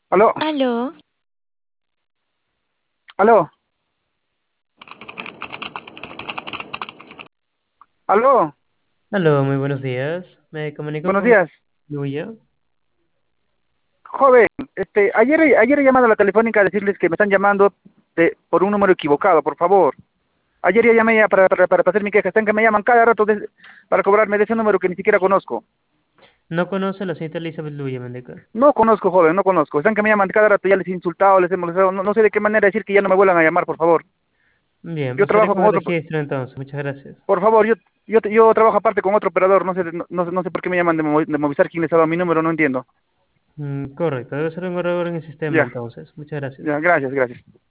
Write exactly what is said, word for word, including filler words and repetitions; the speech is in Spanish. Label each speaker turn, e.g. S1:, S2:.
S1: Aló,
S2: Aló,
S1: aló, aló,
S3: Aló, muy buenos días. Me comunico
S1: buenos
S3: con
S1: días.
S3: Luya.
S1: Joven, este, ayer, ayer he llamado a la telefónica a decirles que me están llamando de, por un número equivocado, por favor. Ayer ya llamé ya para, para, para hacer mi queja, están que me llaman cada rato de- para cobrarme de ese número que ni siquiera conozco.
S3: No conoce a la señorita Elizabeth Luya, Mendeca.
S1: No conozco, joven, no conozco. Están que me llaman cada rato, ya les he insultado, les he molestado, no, no sé de qué manera decir que ya no me vuelvan a llamar, por favor.
S3: Bien,
S1: Yo
S3: procederé
S1: trabajo
S3: con
S1: con
S3: el
S1: otro,
S3: registro entonces. Muchas gracias.
S1: por favor, yo, yo, yo trabajo aparte con otro operador, no sé, no, no sé no sé por qué me llaman de, Movi- de Movistar, quién les ha dado mi número, no entiendo.
S3: Mm, correcto, debe ser un error en el sistema
S1: Ya,
S3: entonces. Muchas gracias.
S1: ya, gracias, gracias.